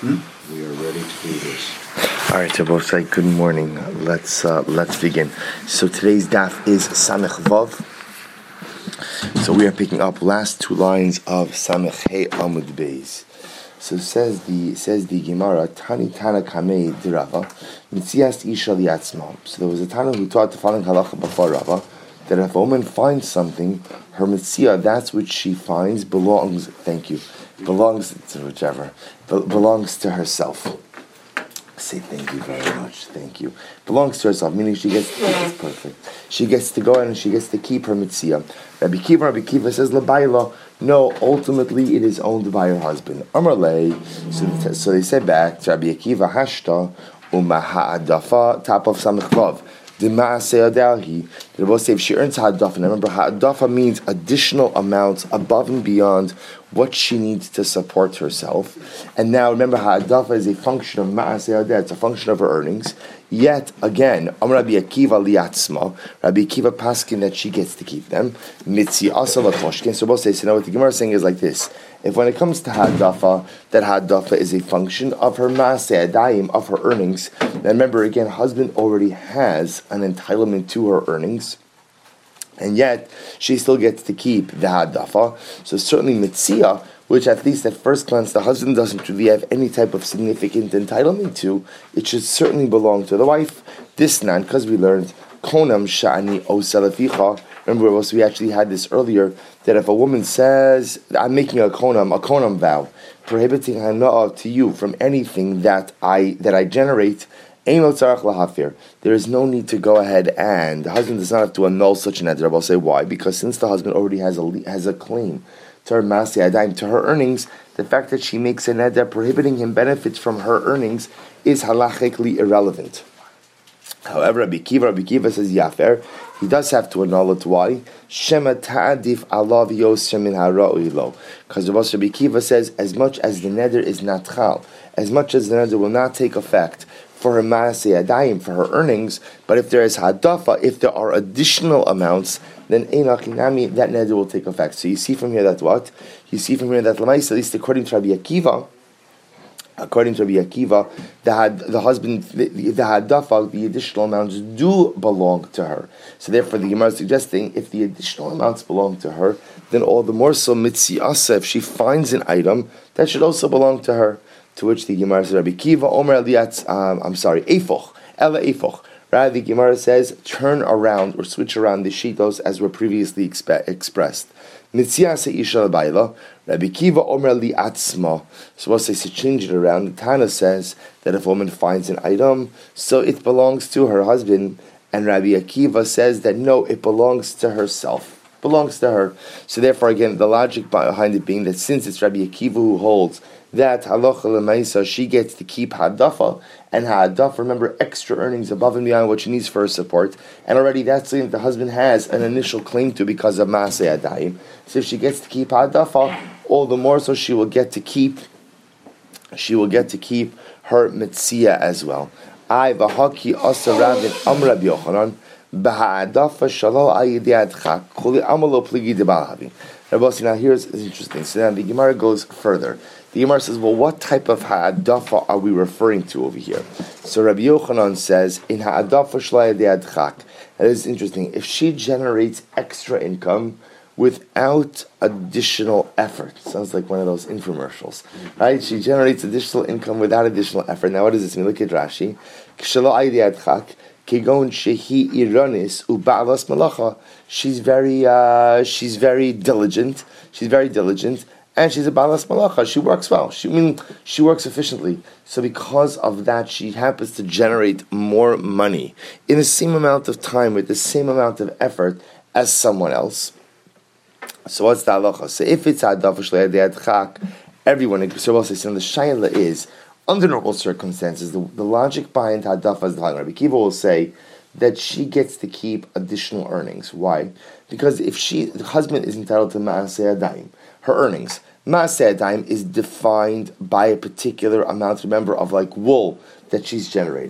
We are ready to do this. All right, so both say good morning. Let's begin. So today's daf is Samech Vav. So we are picking up last two lines of Samech Hey Amud Beis. So says the Gemara, Tani Tana Kamei Dirava, Mitzias Isha Liatzma. So there was a Tana who taught the following halacha before Rava, that if a woman finds something, her mitzvah, that's which she finds, belongs to herself. Say thank you very much. Thank you. Belongs to herself, meaning she gets it's perfect. She gets to go in and she gets to keep her mitzvah. Rabbi Kiva says Labayla. No, ultimately it is owned by her husband. Amarle. So they said back to Rabbi Akiva Hashta Umahadafa top of Samech Vav. The Rebbe say if she earns ha'adafa, and remember ha'adafa means additional amounts above and beyond what she needs to support herself. And now remember ha'adafa is a function of ma'aseh it's a function of her earnings. Yet again, Rabbi Akiva liatzma, Rabbi Akiva paskin that she gets to keep them. Mitzi asa latoshkin. So both say, so now what the Gemara is saying is like this. If when it comes to ha'adafa, that ha'adafa is a function of her ma'aseh adayim, of her earnings, then remember again, husband already has an entitlement to her earnings, and yet she still gets to keep the ha'adafa. So certainly mitzia, which at least at first glance the husband doesn't really have any type of significant entitlement to, it should certainly belong to the wife. This nan, because we learned konam sha'ani osalaficha. Remember, we actually had this earlier, that if a woman says, I'm making a konam vow, prohibiting hana'ah to you from anything that I generate, there is no need to go ahead and the husband does not have to annul such an neder. I'll say why? Because since the husband already has a claim to her maseh adayim, to her earnings, the fact that she makes a neder prohibiting him benefits from her earnings is halachically irrelevant. However, Rabbi Kiva says Yafer, he does have to annul it. Why? Shema ta'adif alav yosem min ha'ra'ilo. Because Rabbi Kiva says, as much as the neder is natchal, as much as the neder will not take effect for her maaseh adayim, for her earnings, but if there is hadafa, if there are additional amounts, then einachinami, that neder will take effect. So you see from here that what? You see from here that Lamais, at least according to Rabbi Akiva, the husband, the hadafa, the additional amounts do belong to her. So therefore the Gemara is suggesting if the additional amounts belong to her, then all the more so mitziasa, if she finds an item, that should also belong to her. To which the Gemara says, Rabbi Kiva Omer Eliatz, Efoch, Ela Efoch. Rather, the Gemara says, turn around or switch around the shitos as were previously expressed. Mitziasa Isha Baila, Rabbi Kiva Omer Liatzma. So once they change it around, the Tana says that if a woman finds an item, so it belongs to her husband, and Rabbi Akiva says that no, it belongs to herself. Belongs to her. So therefore, again, the logic behind it being that since it's Rabbi Akiva who holds that halacha l'maisa, she gets to keep hadafa, and hadafa, remember, extra earnings above and beyond what she needs for her support, and already that's something that the husband has an initial claim to because of maaseh adayim. So if she gets to keep hadafa, all the more so she will get to keep her mitzia as well. I v'haki asa Ravin amra b'yochanan b'ha'adafa shalo ayidiyadcha kuli amalo pligi debalahavi. Now here's interesting. So now the Gemara goes further. The Gemara says, well, what type of ha'adafa are we referring to over here? So Rabbi Yochanan says, in ha'adafa shlaya de'adchak. That is interesting. If she generates extra income without additional effort, sounds like one of those infomercials, right? She generates additional income without additional effort. Now, what does this mean? Look at Rashi. K'shalo de'adchak. Kigon shehi iranis u'ba'alas malacha. She's very diligent. And she's a balas malacha. She works well. She works efficiently. So because of that, she happens to generate more money in the same amount of time with the same amount of effort as someone else. So what's the halacha? So if it's hadafa shle'adei everyone agrees. So the shayla is, under normal circumstances, the logic behind hadafa is the following. Rabbi Kiva will say that she gets to keep additional earnings. Why? Because if the husband is entitled to ma'aseh adayim, her earnings. Maaseh adayim is defined by a particular amount, remember, of like wool that she's generating.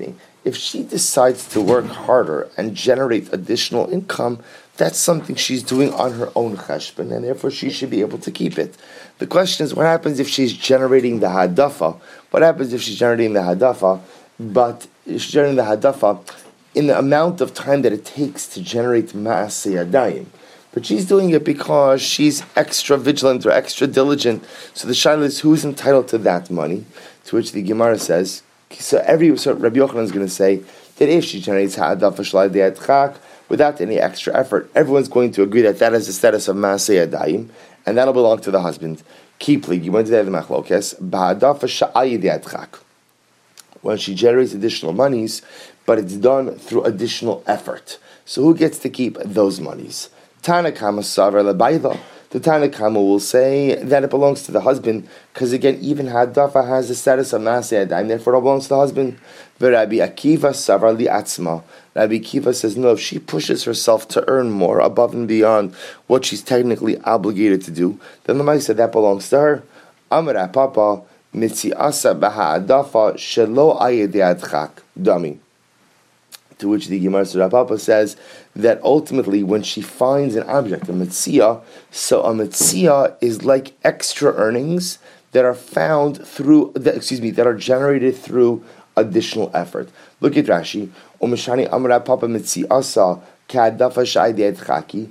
if she decides to work harder and generate additional income, that's something she's doing on her own cheshbon, and therefore she should be able to keep it. The question is, what happens if she's generating the hadafa? What happens if she's generating the hadafa, but she's generating the hadafa in the amount of time that it takes to generate ma'aseh yadayim? But she's doing it because she's extra vigilant or extra diligent. So the shaila is, who's entitled to that money? To which the Gemara says, so Rabbi Yochanan is going to say that if she generates ha'adafa shalai de'adchak without any extra effort, everyone's going to agree that that is the status of ma'aseh yadayim, and that'll belong to the husband. Kipli, you went to the machlokes, ba'adafa sha'ai de'adchak. When she generates additional monies, but it's done through additional effort. So who gets to keep those monies? Tanakama Savar Labayla. The Tanakama will say that it belongs to the husband, because again, even Hadafa has the status of Maaseh Yadayim, therefore it belongs to the husband. But Rabbi Akiva Savar Li Atzma. Rabbi Akiva says, no, if she pushes herself to earn more above and beyond what she's technically obligated to do, then the Maisa, that belongs to her. Amar Papa Mitziasa Baha'adafa Shelo Ayedei Adchak Dami. To which the Gemara Papa says that ultimately when she finds an object, a mitzia, so a mitzia is like extra earnings that are found through, that are generated through additional effort. Look at Rashi. Umeshani Amra Papa Mitziasa Ka'adafa Sha'idei Adchaki.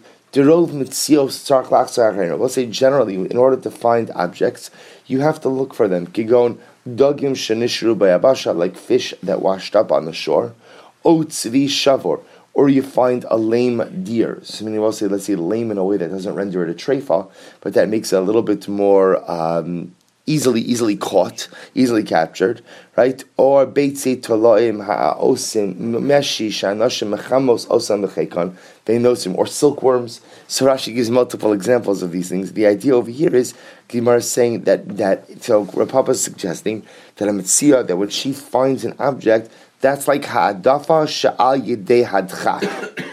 We'll say generally, in order to find objects, you have to look for them. Kigon dogim shenishru bayabasha, like fish that washed up on the shore. Otzvi shavor, or you find a lame deer. So many will say, let's say lame in a way that doesn't render it a treifa, but that makes it a little bit more easily caught, easily captured, right? Or beitzi toloim ha'osim meshi shanoshim mechamos osam mechekon veinosim, or silkworms. So Rashi gives multiple examples of these things. The idea over here is Gemara is saying that so Rav Papa is suggesting that a mitzia, that when she finds an object, that's like ha'adafa sha'al yedei hadchak.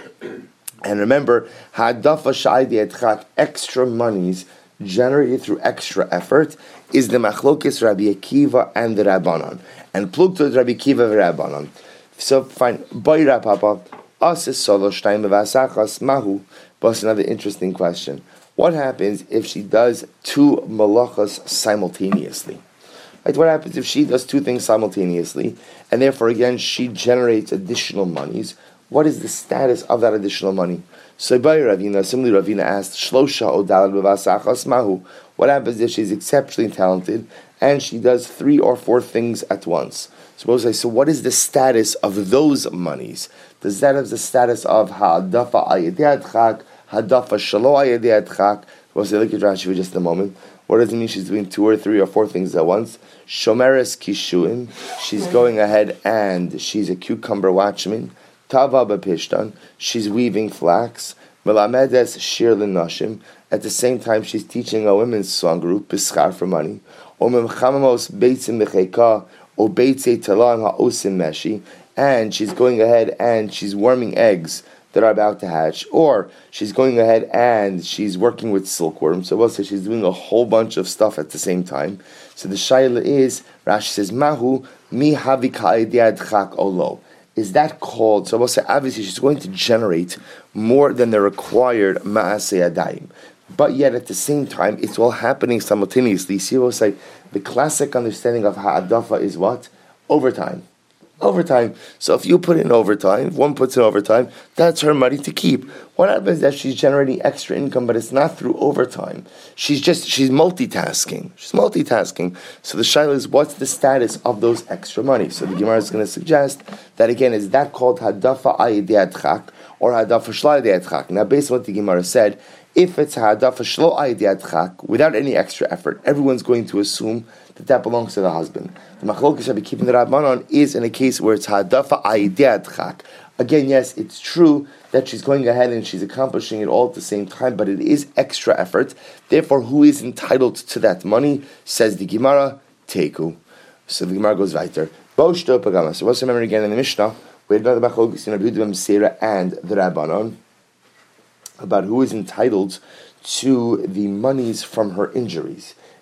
And remember, ha'adafa sha'al yedei hadchak, extra monies generated through extra effort, is the machlokes Rabbi Akiva and the Rabbanon. And plugto Rabbi Akiva and Rabbanon. So fine, boy Rav Papa, ases solo shtayim v'asachas mahu. But another interesting question. What happens if she does two malachas simultaneously? Right, what happens if she does two things simultaneously, and therefore again she generates additional monies? What is the status of that additional money? So by Ravina, similarly Ravina asked, Shlosha odalad b'vasachas mahu. What happens if she's exceptionally talented and she does 3 or 4 things at once? Suppose I say, so what is the status of those monies? Does that have the status of ha'adafa ayedei adchak, ha'adafa shelo ayedei adchak? We'll say, look at Rashi for just a moment. What does it mean she's doing 2 or 3 or 4 things at once? Shomeres kishuim, she's going ahead and she's a cucumber watchman. Tava b'pishtan, she's weaving flax. Melamedes shir l'nashim, at the same time she's teaching a women's song group, bischar for money. Omem chamamos beitzim b'cheika, o beitzei talan ha'osim meshi, and she's going ahead and she's warming eggs that are about to hatch, or she's going ahead and she's working with silkworms. So we'll say she's doing a whole bunch of stuff at the same time. So the shaila is, Rashi says, Mahu mi havi ka'idei adchak olo. Is that called, so we'll say obviously she's going to generate more than the required ma'aseh yadayim. But yet at the same time, it's all happening simultaneously. See, we'll say the classic understanding of ha'adafa is what? Overtime. Overtime. So if you put in overtime, if one puts in overtime, that's her money to keep. What happens is that she's generating extra income, but it's not through overtime. She's multitasking. She's multitasking. So the shaila is, what's the status of those extra money? So the Gemara is going to suggest that again, is that called hadafa ayedei adchak or hadafa shlo ayedei adchak? Now based on what the Gemara said, if it's hadafa shlo ayedei adchak, without any extra effort, everyone's going to assume that belongs to the husband. The machlokes Rabbi Akiva and the Rabbanon is in a case where it's hadafa ayedei adchak. Again, yes, it's true that she's going ahead and she's accomplishing it all at the same time, but it is extra effort. Therefore, who is entitled to that money? Says the Gemara, Teku. So the Gemara goes weiter. So let's remember again in the Mishnah, we had another machlokes in Rabbi Yehuda Meseira and the Rabbanon about who is entitled to the monies from her injuries.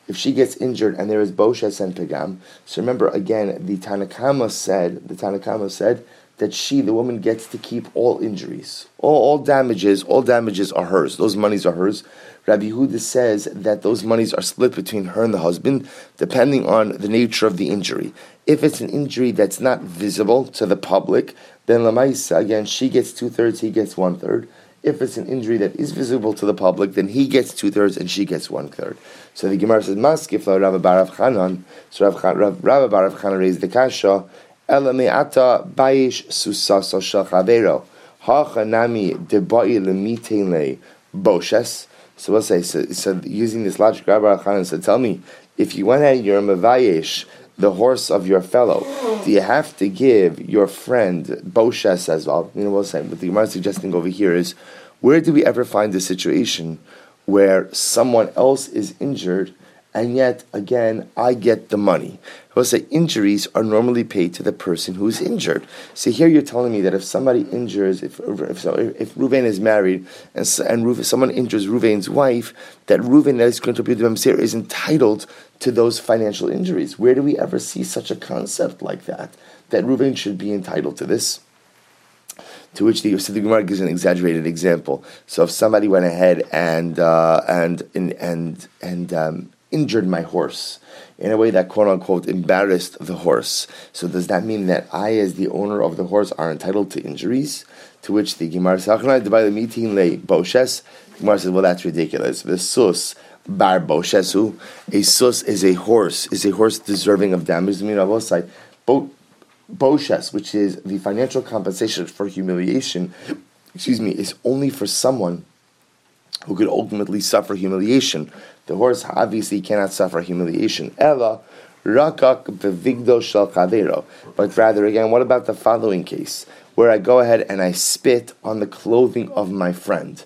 if she gets injured and there is Boshes and Pegam, so remember again, the Tanakama said that she, the woman, gets to keep all injuries. All damages are hers. Those monies are hers. Rabbi Yehuda says that those monies are split between her and the husband, depending on the nature of the injury. If it's an injury that's not visible to the public, then Lamaisa, again, she gets 2/3, he gets 1/3. If it's an injury that is visible to the public, then he gets 2/3 and she gets 1/3. So the Gemara says, Maskif la Rav Bar Chanan. So Rav Bar Chanan raised the kasha. Ela me'ata bayish susasa shel chavero hacha nami debai lemitein le boshes. So we'll say, so using this logic, Rav Bar Chanan said, tell me, if you went ahead, you're a mavayish, the horse of your fellow, do you have to give your friend Boshes as well? We'll say, what the Gemara is suggesting over here is, where do we ever find a situation where someone else is injured and yet, again, I get the money? We'll say injuries are normally paid to the person who is injured. So here you're telling me that if somebody injures, if Reuven is married and someone injures Reuven's wife, that Reuven that is going to be the Mamzer is entitled to those financial injuries. Where do we ever see such a concept like that Reuven should be entitled to this? To which the Gemara gives an exaggerated example. So if somebody went ahead and injured my horse in a way that quote unquote embarrassed the horse, so does that mean that I, as the owner of the horse, are entitled to injuries? To which the Gemara says, well, that's ridiculous. The sus bar boshesu, a sus is a horse deserving of damage. Boshes, which is the financial compensation for humiliation, is only for someone who could ultimately suffer humiliation. The horse obviously cannot suffer humiliation. Ella rakak bevigdo shel chavero. But rather, again, what about the following case, where I go ahead and I spit on the clothing of my friend?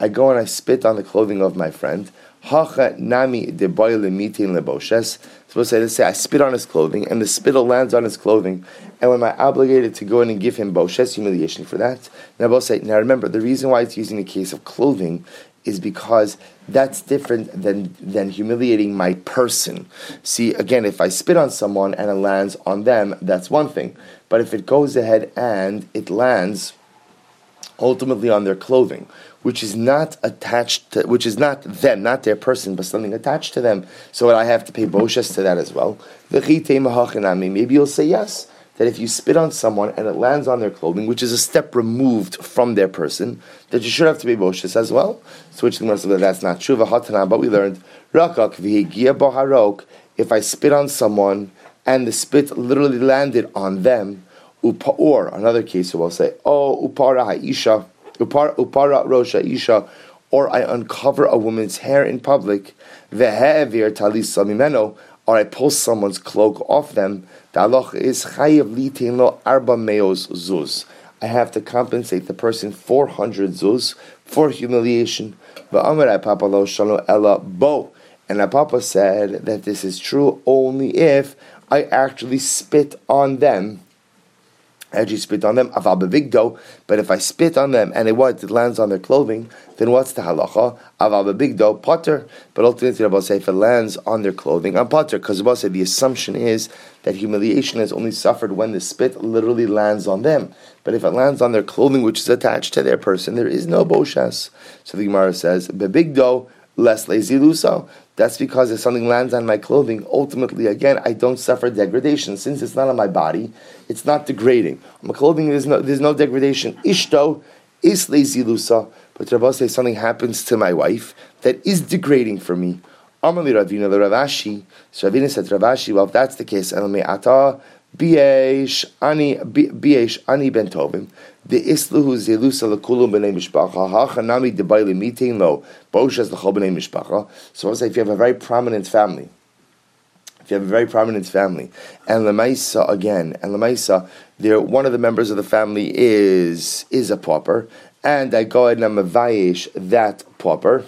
Hacha nami deboyle mitin leboshes. Supposed to say I spit on his clothing, and the spittle lands on his clothing, and am I obligated to go in and give him boshes, humiliation for that? Now remember, the reason why it's using the case of clothing is because that's different than humiliating my person. See, again, if I spit on someone and it lands on them, that's one thing. But if it goes ahead and it lands ultimately on their clothing, which is not them, not their person, but something attached to them, so I have to pay boshes to that as well. Maybe you'll say yes, that if you spit on someone and it lands on their clothing, which is a step removed from their person, that you should have to pay boshes as well. So which that's not true. But we learned, if I spit on someone and the spit literally landed on them, or another case, we'll say, upara ha'isha, upara rosha isha, or I uncover a woman's hair in public, ve'he'evir talisa mimeno, or I pull someone's cloak off them, the halach is chayiv litin lo arba meos zuz. I have to compensate the person 400 zuz for humiliation. V'amar Papa lo shalo ella bo, and Papa said that this is true only if I actually spit on them. But if I spit on them and it lands on their clothing, then what's the halacha? Aval bebigdo potter. But ultimately, Rabbi say if it lands on their clothing, I'm potter, because Rabbi say the assumption is that humiliation is only suffered when the spit literally lands on them. But if it lands on their clothing, which is attached to their person, there is no boshes. So the Gemara says bebigdo less lazy luso. That's because if something lands on my clothing, ultimately, again, I don't suffer degradation. Since it's not on my body, it's not degrading. On my clothing, there's no degradation. Ishto is lazy lusa. But Rabbi says something happens to my wife that is degrading for me. Amali Ravina the Ravashi. So Ravina said to Ravashi, well, if that's the case, Elme Ata Biesh Ani Ben Tovim. The isluhu zelusa lekulum b'nei mishpacha hachanami debayli mitin lo boshes l'chol b'nei mishpacha. So I say, if you have a very prominent family, and lemaisa, there one of the members of the family is a pauper, and I go ahead and I'm mavayish that pauper.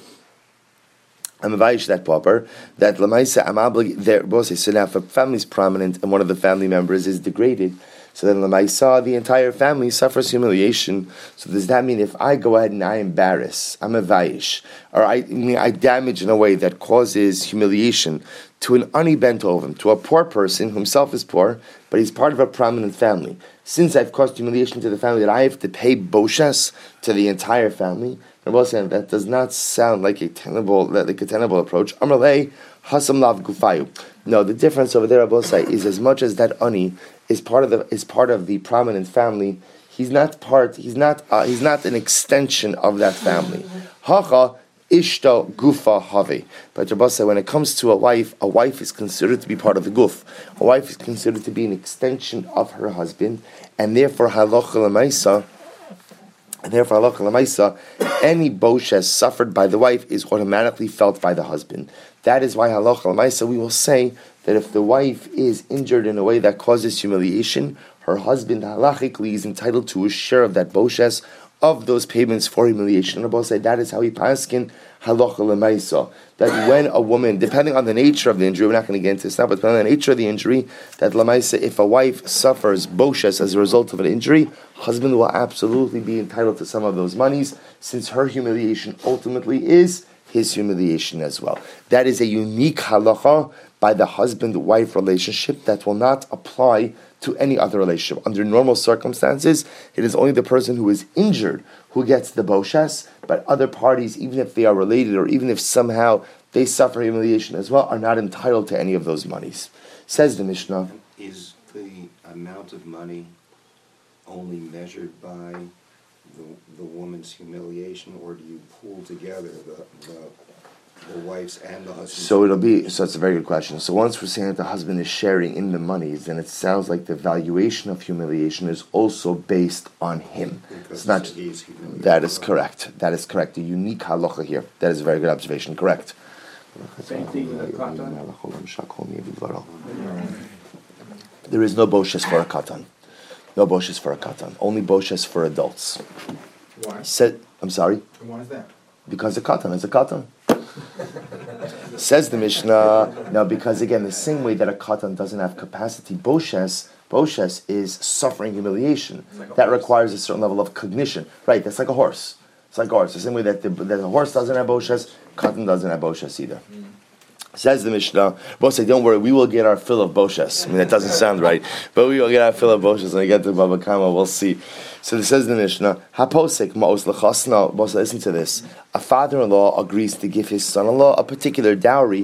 That lemaisa I'm obligated. So now, if a family is prominent and one of the family members is degraded, So then Lamaisa, the entire family suffers humiliation. So does that mean if I go ahead and I embarrass, I'm a vaish, or I damage in a way that causes humiliation to an ani ben tovim, to a poor person who himself is poor, but he's part of a prominent family. Since I've caused humiliation to the family, that I have to pay boshes to the entire family, that does not sound like a tenable approach. Amalei hasam lav gufayu. No, the difference over there, Rabosai, is as much as that ani is part of the prominent family. He's not an extension of that family. Hacha ishta gufa have. But Rabosai, when it comes to a wife is considered to be part of the guf. A wife is considered to be an extension of her husband, and therefore halacha l'maisa. Any boshes suffered by the wife is automatically felt by the husband. That is why halacha l'maisa we will say that if the wife is injured in a way that causes humiliation, her husband halachically is entitled to a share of that boshes, of those payments for humiliation. Rabbi said that is how he paskin halacha l'maisa. That when a woman, depending on the nature of the injury, we're not going to get into this now, but depending on the nature of the injury, that l'maisa, if a wife suffers boshes as a result of an injury, husband will absolutely be entitled to some of those monies, since her humiliation ultimately is his humiliation as well. That is a unique halacha by the husband-wife relationship that will not apply to any other relationship. Under normal circumstances, it is only the person who is injured who gets the boshes, but other parties, even if they are related or even if somehow they suffer humiliation as well, are not entitled to any of those monies. Says the Mishnah. Is the amount of money only measured by the woman's humiliation, or do you pool together the wife's and the husband's? So it's a very good question. So once we're saying that the husband is sharing in the monies, then it sounds like the valuation of humiliation is also based on him. Because it's not. That is correct. That is correct. The unique halacha here. That is a very good observation. Correct. Same thing with a katan. There is no boshes for a katan. No boshes for a katan. Only boshes for adults. Why? I'm sorry? Why is that? Because a katan is a katan. Says the Mishnah, now because again, the same way that a katan doesn't have capacity, boshes is suffering humiliation. That requires a certain level of cognition. Right, that's like a horse. It's like a horse. The same way that the horse doesn't have boshes, katan doesn't have boshes either. Says the Mishnah, both say, don't worry, we will get our fill of boshes. I mean, that doesn't sound right, but we will get our fill of boshes when we get to Baba Kama, we'll see. So this says the Mishnah, Haposek ma'os l'chasna, both listen to this. A father-in-law agrees to give his son-in-law a particular dowry,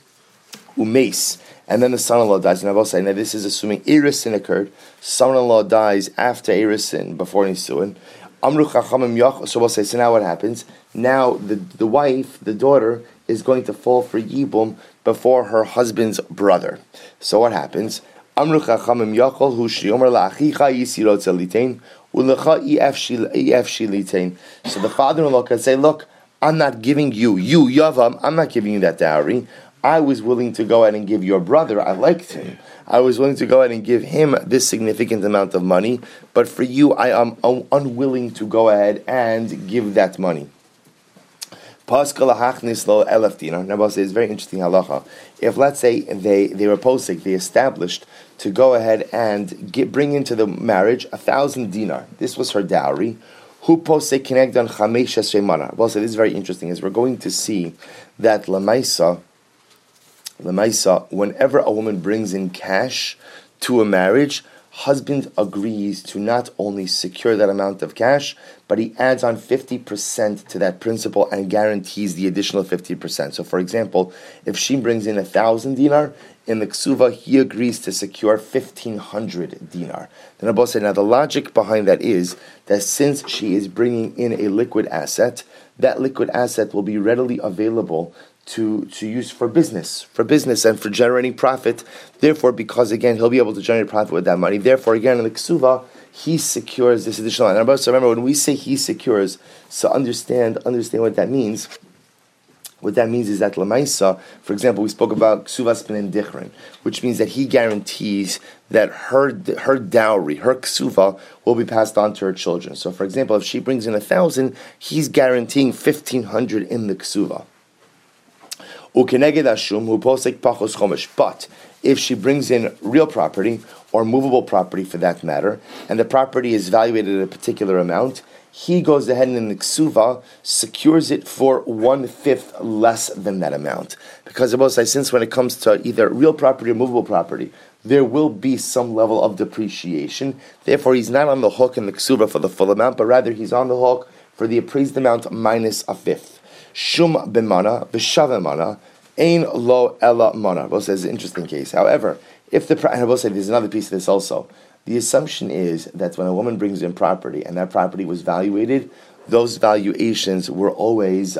umes, and then the son-in-law dies. And I will say, now this is assuming Erisin occurred, son-in-law dies after Erisin, before Nisuin. Amru chachamim yach, so we'll say, so now what happens? Now the wife, the daughter, is going to fall for Yibum before her husband's brother. So what happens? Amru chachamim yachol hu shiomer la'achicha yisirot zelitain u'lecha ef shilitain. So the father-in-law can say, look, I'm not giving you Yavam, I'm not giving you that dowry. I was willing to go ahead and give your brother, I liked him. I was willing to go ahead and give him this significant amount of money, but for you, I am unwilling to go ahead and give that money. Paschal hachnis lo elef dinar. Now, it's very interesting halacha. If let's say they were posik, they established to go ahead and bring into the marriage 1,000 dinar. This was her dowry. Who posik kinegdan chamesh shemana? Well, so this is very interesting, as we're going to see that lamaisa, whenever a woman brings in cash to a marriage, husband agrees to not only secure that amount of cash, but he adds on 50% to that principal and guarantees the additional 50%. So for example, if she brings in 1,000 dinar, in the ksuva, he agrees to secure 1,500 dinar. Then Abba said, now the logic behind that is that since she is bringing in a liquid asset, that liquid asset will be readily available to use for business and for generating profit. Therefore, because again, he'll be able to generate profit with that money. Therefore, again, in the ksuva, he secures this additional. And remember, when we say he secures, so understand what that means. What that means is that lamaisa, for example, we spoke about ksuvas ben dichrin, which means that he guarantees that her dowry, her ksuva, will be passed on to her children. So, for example, if she brings in 1,000, he's guaranteeing 1,500 in the ksuva. But if she brings in real property or movable property for that matter, and the property is valuated at a particular amount, he goes ahead and in the ksuva secures it for 1/5 less than that amount. Because I will say, since when it comes to either real property or movable property, there will be some level of depreciation. Therefore, he's not on the hook in the ksuva for the full amount, but rather he's on the hook for the appraised amount minus 1/5. Shum b'mana v'shav mana ein lo ela mana. I will say it's an interesting case. However, if and I will say there's another piece of this also. The assumption is that when a woman brings in property and that property was valuated, those valuations were always,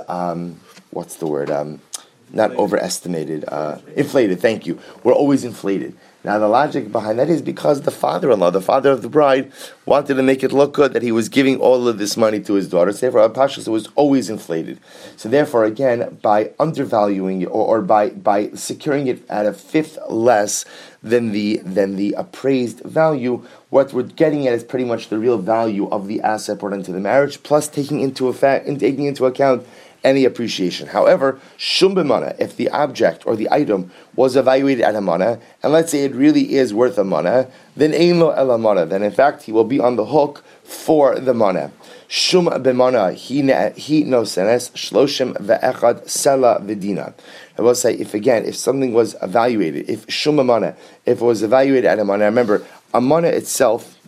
not overestimated, inflated, thank you. Were always inflated. Now the logic behind that is because the father-in-law, the father of the bride, wanted to make it look good that he was giving all of this money to his daughter. So therefore, Pashas, it was always inflated. So therefore, again, by undervaluing it or by securing it at 1/5 less than the appraised value, what we're getting at is pretty much the real value of the asset brought into the marriage, plus taking into account any appreciation. However, shum b'mana, if the object or the item was evaluated at a mana, and let's say it really is worth a mana, then ein lo ela mana. Then in fact he will be on the hook for the mana. Shum b'mana he no senes shloshim ve'echad sela v'dina. I will say if something was evaluated, if shum b'mana, if it was evaluated at a mana, remember a mana itself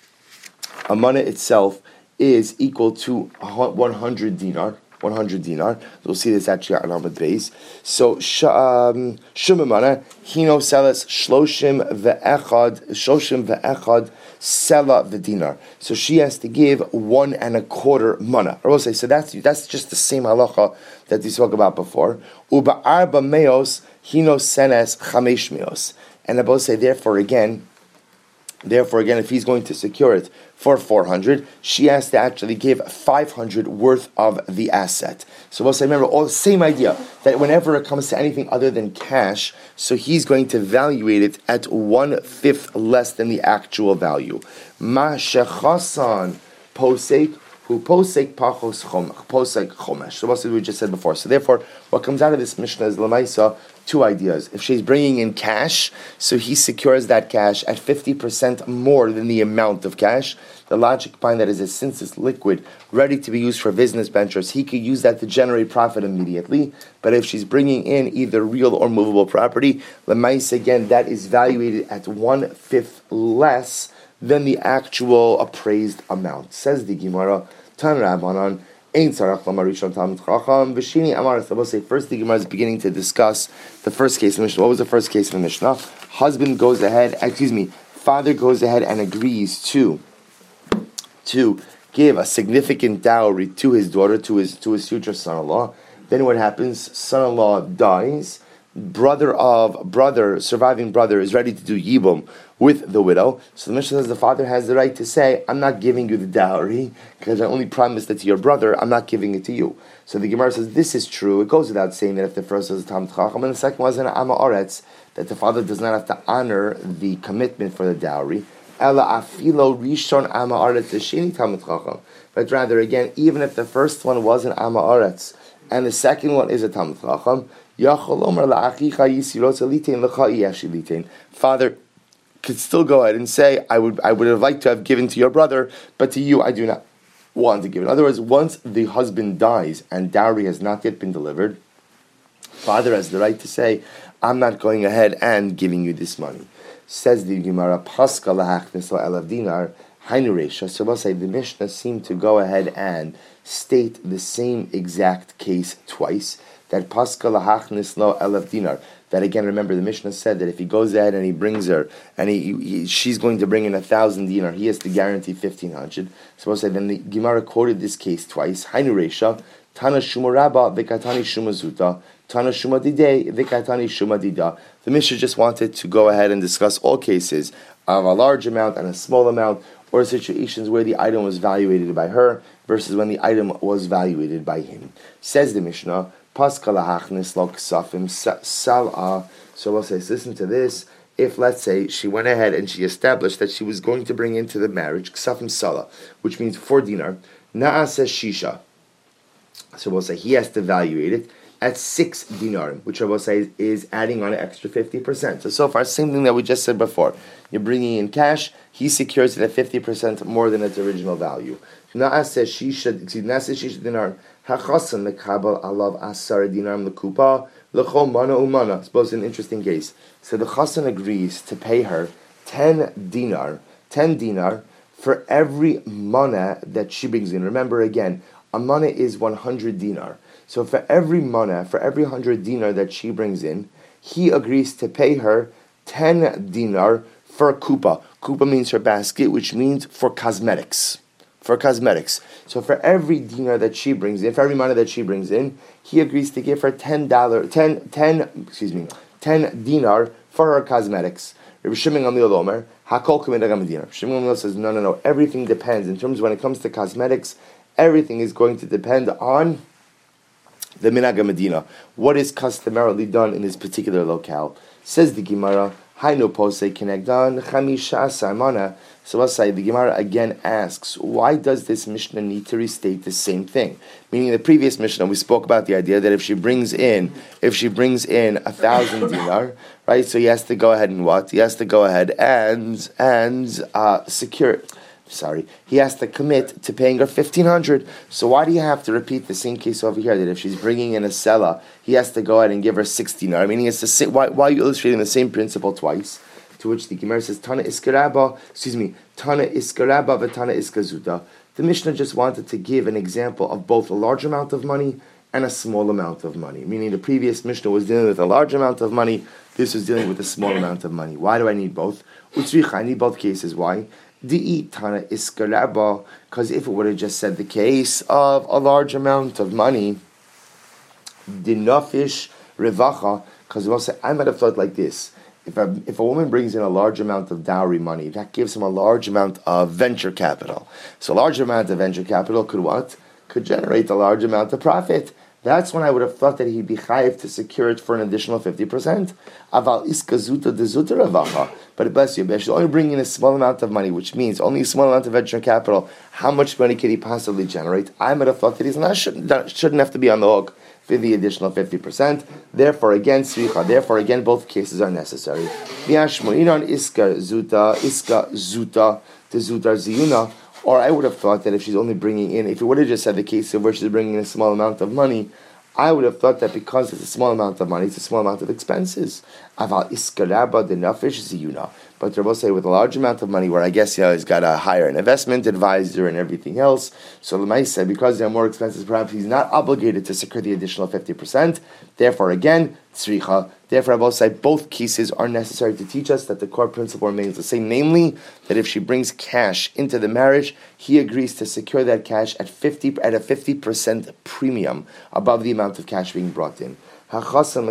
is equal to 100 dinar. 100 dinar. We'll see this actually on Amud Beis. So Shumamana hino selas shloshim ve'echad sela v'dinar. So she has to give 1 1/4 mana. I will say so. That's just the same halacha that we spoke about before. Uba arba meos hino senes chamesh meos. And I will say therefore again, if he's going to secure it for 400, she has to actually give 500 worth of the asset. So we'll say, remember, all the same idea, that whenever it comes to anything other than cash, so he's going to evaluate it at 1/5 less than the actual value. Ma shechasan posek, who posek chomesh. So what we just said before. So therefore, what comes out of this Mishnah is Lamaisa, 2 ideas. If she's bringing in cash, so he secures that cash at 50% more than the amount of cash. The logic behind that is that since it's liquid, ready to be used for business ventures, he could use that to generate profit immediately. But if she's bringing in either real or movable property, Lamais, again, that is valuated at 1/5 less than the actual appraised amount. Says the Gemara, Tan Rabbanan, Ein Sarach Lamarishon Talmid Chacham, V'shini Amaris. I will say, first the Gemara is beginning to discuss the first case in the Mishnah. What was the first case in the Mishnah? Father goes ahead and agrees to give a significant dowry to his daughter, to his future son-in-law. Then what happens? Son-in-law dies. Surviving brother is ready to do yibum with the widow. So the Mishnah says the father has the right to say, I'm not giving you the dowry because I only promised it to your brother, I'm not giving it to you. So the Gemara says this is true. It goes without saying that if the first was a Talmid Chacham and the second was an Ama Oretz, that the father does not have to honor the commitment for the dowry. Ela afilo rishon Ama Oretz sheni Talmid Chacham. But rather, again, even if the first one was an Ama Oretz and the second one is a Talmid Chacham, father could still go ahead and say, I would have liked to have given to your brother, but to you I do not want to give. In other words, once the husband dies and dowry has not yet been delivered, father has the right to say, I'm not going ahead and giving you this money. Says the Gemara, Paska lahachnis elav dinar hainu reisha. So we'll say the Mishnah seemed to go ahead and state the same exact case twice. That Paska lahachnis lo elav dinar. That again, remember the Mishnah said that if he goes ahead and he brings her, and she's going to bring in 1,000 dinar, he has to guarantee 1,500. So we'll say then the Gemara quoted this case twice. Hainu reisha, Tana shuma rabba v'katani shuma zuta, Tana shuma didei v'katani shuma dida. The Mishnah just wanted to go ahead and discuss all cases of a large amount and a small amount, or situations where the item was valuated by her versus when the item was valuated by him. Says the Mishnah, Paskal hachnis lo ksafim sal'a. So we'll say, listen to this. If, let's say, she went ahead and she established that she was going to bring into the marriage ksafim sala, which means 4 dinar, na'aseh shisha. So we'll say he has to evaluate it. at 6 dinar, which I will say is adding on an extra 50%. So far, same thing that we just said before. You're bringing in cash, he secures it at 50% more than its original value. Na'aseh dinar, hachasan lekabel alav asar dinar lekupa, lechol mana umana. Suppose an interesting case. So the chasan agrees to pay her 10 dinar for every mana that she brings in. Remember again, a mana is 100 dinar. So for every mana, for every 100 dinar that she brings in, he agrees to pay her 10 dinar for a kupa. Kupa means her basket, which means for cosmetics. For cosmetics. So for every dinar that she brings in, for every mana that she brings in, he agrees to give her $10 dinar for her cosmetics. Rabbi Shimon Gamliel Omer, Hakol Kumin Agam Dinar. Shimon Gamliel says, no. Everything depends. In terms of when it comes to cosmetics, everything is going to depend on the Minhag Medina. What is customarily done in this particular locale? Says the Gemara, Hainu Posei Kenegdan Chamisha Samana. So I'll say the Gemara again asks, why does this Mishnah need to restate the same thing? Meaning the previous Mishnah, we spoke about the idea that if she brings in 1,000 dinar, right? So he has to go ahead and what? He has to go ahead and secure. He has to commit to paying her 1,500. So why do you have to repeat the same case over here? That if she's bringing in a seller, he has to go ahead and give her 16 dinar. Meaning it's the same. Why are you illustrating the same principle twice? To which the Gemara says, Tana iskaraba v'tana iskazuta. The Mishnah just wanted to give an example of both a large amount of money and a small amount of money. Meaning the previous Mishnah was dealing with a large amount of money, this was dealing with a small amount of money. Why do I need both? I need both cases. Why? Tana iskaraba, because if it would have just said the case of a large amount of money, dinafish revacha, because we'll say, I might have thought like this. If a woman brings in a large amount of dowry money, that gives him a large amount of venture capital. So a large amount of venture capital could what? Could generate a large amount of profit. That's when I would have thought that he'd be chayiv to secure it for an additional 50%. Aval iskazuta dezuta ravacha. But bless you, she's only bringing in a small amount of money, which means only a small amount of venture capital. How much money could he possibly generate? I might have thought that shouldn't have to be on the hook for the additional 50%. Therefore, again, both cases are necessary. Or I would have thought that if she's only bringing in, if it would have just said the case of where she's bringing in a small amount of money, I would have thought that because it's a small amount of money, it's a small amount of expenses. Aval iskaraba the nafish ziyuna. But Rabbi say with a large amount of money, where I guess he's got to hire an investment advisor and everything else. So Lemaisa, because there are more expenses, perhaps he's not obligated to secure the additional 50%. Therefore, again, tzricha. Therefore, Rabbi say both cases are necessary to teach us that the core principle remains the same, namely that if she brings cash into the marriage, he agrees to secure that cash at a 50% premium above the amount of cash being brought in. So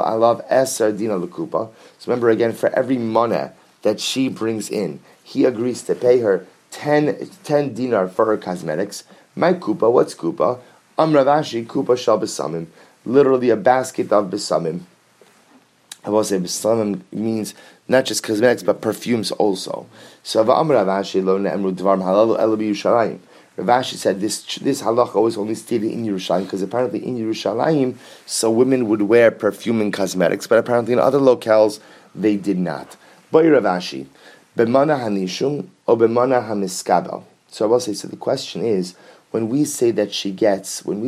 remember again, for every money that she brings in, he agrees to pay her 10 dinar for her cosmetics. My kupa, what's kupa? Ravashi kupa shal besamim. Literally a basket of besamim. I will say besamim means not just cosmetics but perfumes also. So Ravashi lo ne'emru dvar halalu ela b'Yerushalayim. Ravashi said this halacha was only stated in Yerushalayim because apparently in Yerushalayim, so women would wear perfume and cosmetics, but apparently in other locales they did not. Boy Ravashi, b'mana hanishum or b'mana hamiskabel. So I will say. So the question is, when we say that she gets 10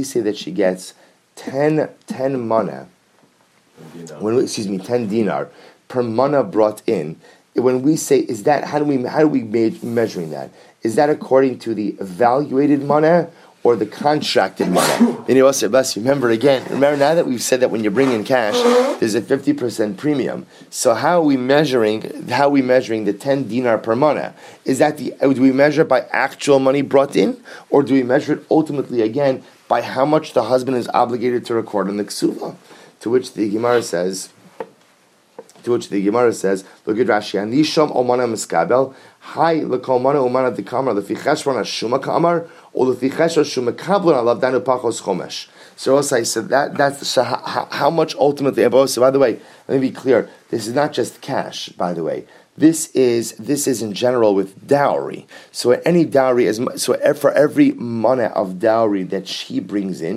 mana, 10 dinar per mana brought in. When we say, is that how do we measuring that? Is that according to the evaluated mana or the contracted mana? Remember now that we've said that when you bring in cash, there's a 50% premium. So how are we measuring the 10 dinar per mana? Is that do we measure it by actual money brought in, or do we measure it ultimately again by how much the husband is obligated to record in the ksuva? To which the Gemara says, look at Rashi, Anisham Omana Miskabel, Hi Lakomana Omana the Kamar, the Ficheshron Shuma Kamar, or the Ficheshron Shuma Kablon, I love Danu Pachos Chomesh. So also I said that's how much ultimately. So by the way, let me be clear. This is not just cash. By the way, this is in general with dowry. So any dowry, for every mana of dowry that she brings in,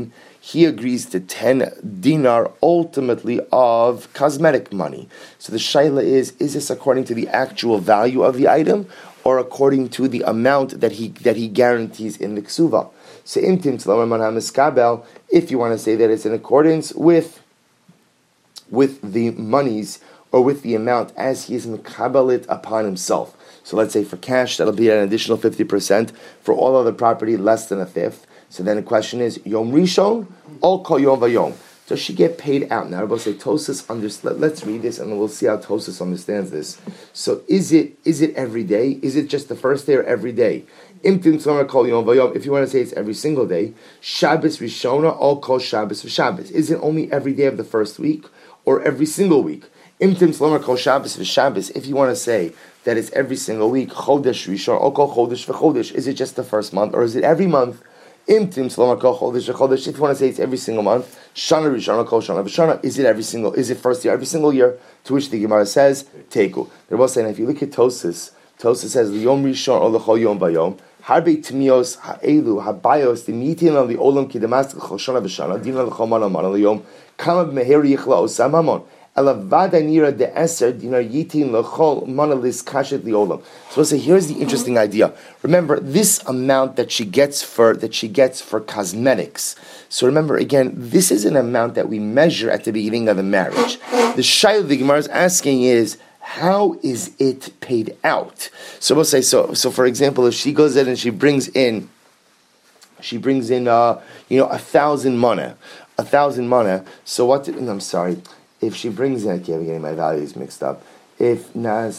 he agrees to 10 dinar ultimately of cosmetic money. So the shaila is this according to the actual value of the item or according to the amount that he guarantees in the ksuva? So if you want to say that it's in accordance with the monies or with the amount as he is mekabel it upon himself. So let's say for cash, that'll be an additional 50%. For all other property, less than a fifth. So then the question is, Yom Rishon, or Kol Yom Vayom. Does she get paid out? Now, we'll say Tosas understands. Let's read this and then we'll see how Tosas understands this. So is it every day? Is it just the first day or every day? If you want to say it's every single day, Shabbos Rishona, all Kol Shabbos for Shabbos. Is it only every day of the first week or every single week? If you want to say that it's every single week, Chodesh Rishon, or Kol Chodesh for Chodesh, is it just the first month or is it every month? If you want to say it's every single month, Shana Rishon, or Kol Shana V'Shana, is it first year, every single year? To which the Gemara says, Teku. They're both saying, if you look at Tosas says, Yom Rishon or L'chol Yom Bayom, Harbe Tmios Ha'elu Habayos the meeting of the Olam Kidemas L'chol Shana V'Shana Dina L'chol Mana Mana L'Yom Kama B'Meher Yichla Osam Hamon Elavada Nira De Eser Dinar Yitin L'chol Mana Lis Kashet L'Olam. So we'll say, here's the interesting idea. Remember this amount that she gets for cosmetics. So remember again, this is an amount that we measure at the beginning of the marriage. The shayla the Gemara is asking is, how is it paid out? So we'll say, so for example, if she goes in and she brings in 1,000 mana. So what? I'm sorry. If she brings in, I'm getting my values mixed up. If right.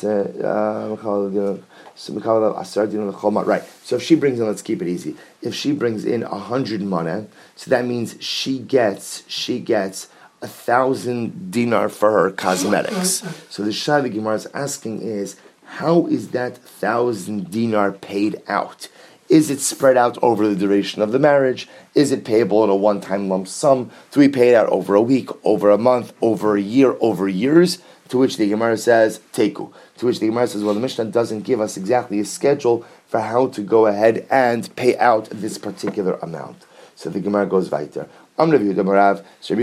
So if she brings in, let's keep it easy. If she brings in 100 mana, so that means she gets 1,000 dinar for her cosmetics. So the shayla the Gemara is asking is, how is that 1,000 dinar paid out? Is it spread out over the duration of the marriage? Is it payable in a one-time lump sum? Do we pay it out over a week, over a month, over a year, over years? To which the Gemara says, Teku. To which the Gemara says, well, the Mishnah doesn't give us exactly a schedule for how to go ahead and pay out this particular amount. So the Gemara goes weiter. So it's another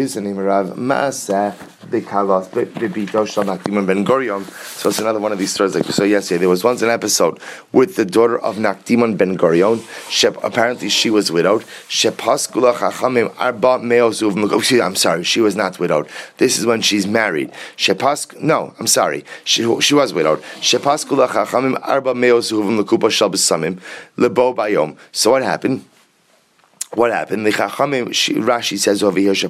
one of these stories like we saw yesterday. There was once an episode with the daughter of Naktimon Ben Gurion. Apparently she was widowed. I'm sorry, she was not widowed. This is when she's married. She was widowed. So what happened? The Chachamim, Rashi says over here,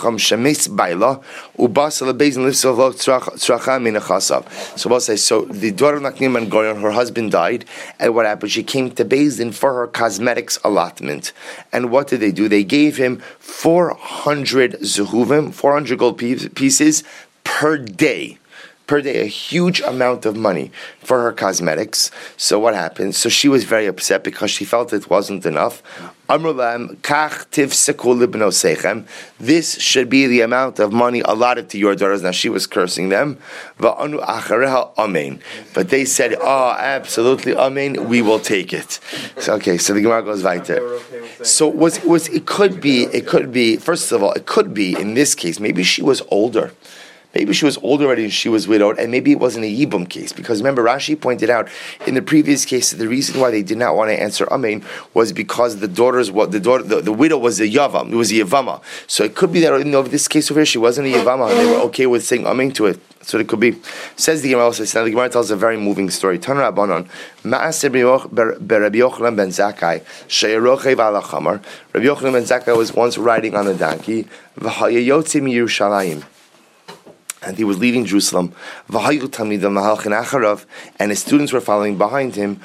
So we'll say, so the daughter of Naktim Ben Gurion, her husband died, and what happened? She came to Beis Din for her cosmetics allotment. And what did they do? They gave him 400 zehuvim, 400 gold pieces per day, a huge amount of money for her cosmetics. So what happened? So she was very upset because she felt it wasn't enough. This should be the amount of money allotted to your daughters. Now she was cursing them. But they said, oh, absolutely, amen, we will take it. So the Gemara goes weiter. So it could be, first of all, it could be, in this case, maybe she was older. Maybe she was old already and she was widowed, and maybe it wasn't a Yibum case. Because remember, Rashi pointed out in the previous case the reason why they did not want to answer Amen was because the widow was a Yavam, it was a Yavama. So it could be that in this case over here she wasn't a Yavama and they were okay with saying Amen to it. So it could be. Says the Gemara also. The Gemara tells a very moving story. Tan Rabbanon, Ma'aser Rabbi Yochanan ben Zakkai, She'erochev ala Chamar. Rabbi Yochanan ben Zakkai was once riding on a donkey. V'hayayotzi mi Yerushalayim. And he was leaving Jerusalem, and his students were following behind him.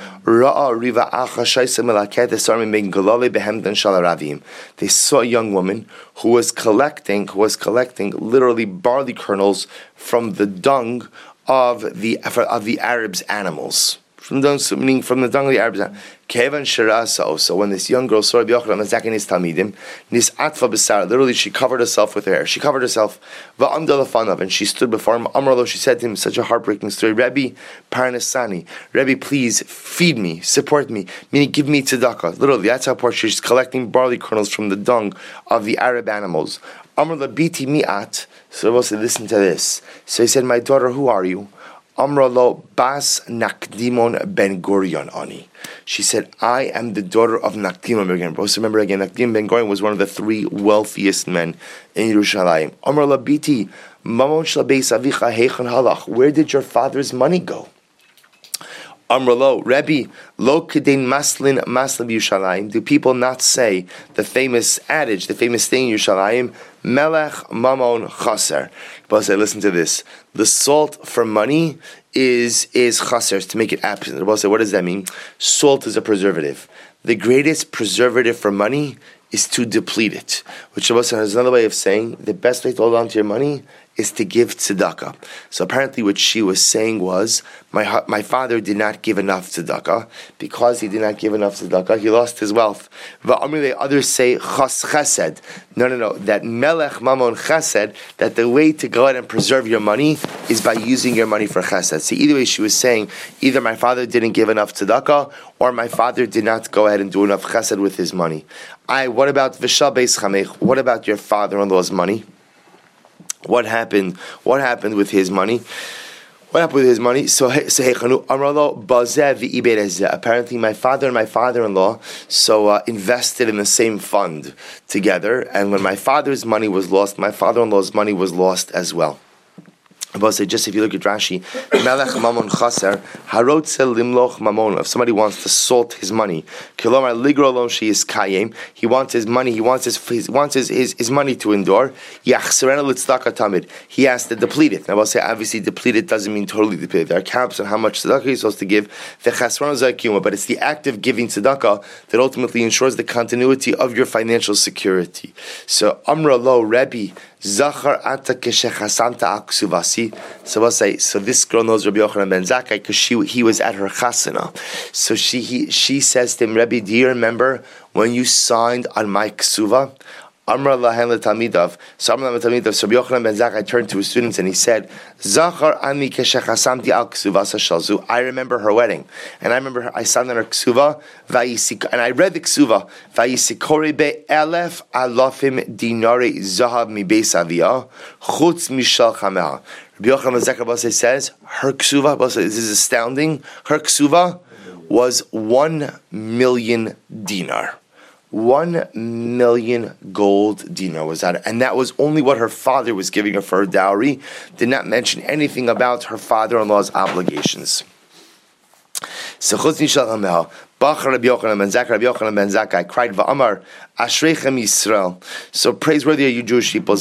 They saw a young woman who was collecting literally barley kernels from the dung of the Arabs' animals. from the dung, meaning from the dung of the Arabs. Kevan Shiraso. So when this young girl saw Rabbi Yochanan ben Zakkai and his talmidim, nisatva b'sara. Literally, she covered herself with her hair. She covered herself. Va'amda lefanav, and she stood before him. Amralo, she said to him, such a heartbreaking story. Rabbi Parnasani, Rabbi, please feed me, support me, meaning give me tzedakah. Literally, that's how poor she's collecting barley kernels from the dung of the Arab animals. Amrla biti mi'at. So Rabbi said, listen to this. So he said, my daughter, who are you? Amralo bas Nakdimon ben Gurion ani. She said, I am the daughter of Nakdimon ben Gurion. Also remember again, Nakdimon ben Gurion was one of the 3 wealthiest men in Yerushalayim. Amrala biti mamon shel beis avicha heichan halach. Where did your father's money go? Amralo, Rebbe, lo kedein maslin Yerushalayim. Do people not say the famous adage, the famous thing in Yerushalayim, melech mamon chaser? But say, listen to this. The salt for money is chaser, to make it absent. The Rebbe said, what does that mean? Salt is a preservative. The greatest preservative for money is to deplete it. Which Rebbe said is another way of saying the best way to hold on to your money is to give tzedakah. So apparently what she was saying was, my father did not give enough tzedakah. Because he did not give enough tzedakah, he lost his wealth. Others say chas chesed. No, that melech mamon chesed, that the way to go ahead and preserve your money is by using your money for chesed. See, either way she was saying, either my father didn't give enough tzedakah, or my father did not go ahead and do enough chesed with his money. What about v'shal beis chamech? What about your father-in-law's money? What happened with his money? What happened with his money? So apparently my father and my father-in-law invested in the same fund together, and when my father's money was lost, my father-in-law's money was lost as well. Just if you look at Rashi, Melech Mamon Chaser, Harotzel Limloch Mamon. If somebody wants to salt his money, Kilomar Ligrolom She is Kayem. He wants his money. He wants his money to endure. Yachserena Litzdaka Tamid. He has to deplete it. Now I'll say obviously depleted doesn't mean totally depleted. There are caps on how much tzedakah he's supposed to give. But it's the act of giving tzedakah that ultimately ensures the continuity of your financial security. So Amra Lo Rebbe. Zachar ata keshechasanta aksuvasi. So we'll say, so this girl knows Rabbi Yochanan ben Zakkai because he was at her chasana. So she says to him, Rebbe, do you remember when you signed on my ksuva? Amra lahen letamidav. So Amra letamidav. So Rabbi Yochanan ben Zakkai turned to his students and he said, Zachar ani keshechasamti al ksuvasa shalzu. I remember her wedding, and I remember I signed on her ksuva, and I read the ksuva, vayisikore be elef alafim dinare zahav mi beis aviyah chutz mishal chameh. Rabbi Yochanan ben Zakkai says her ksuva. This is astounding. Her ksuva was 1 million dinar. 1 million gold dinar was that, and that was only what her father was giving her for her dowry. Did not mention anything about her father-in-law's obligations. So Rabbi Yochanan ben Zakkai cried, "Va'amar Ashreichem Yisrael." So praiseworthy are you, Jewish people,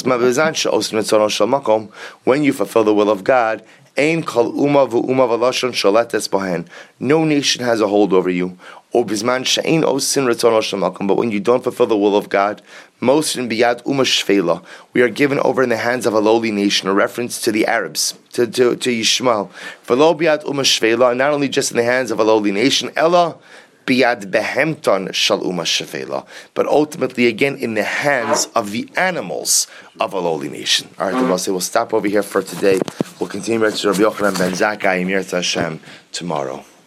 when you fulfill the will of God. Ein kol uma v'uma v'lashon shalates bahen. No nation has a hold over you. Or bisman she'ein osin ratzon shamakom. But when you don't fulfill the will of God, mosin biyad uma shvela. We are given over in the hands of a lowly nation. A reference to the Arabs, to Yishmael. V'lo biyad uma shvela, and not only just in the hands of a lowly nation, ella biyad behemton shal uma shvela, but ultimately again in the hands of the animals of a lowly nation. All right, we'll stop over here for today. We'll continue to Rabbi Yochanan ben Zakkai, Emir Hashem, tomorrow.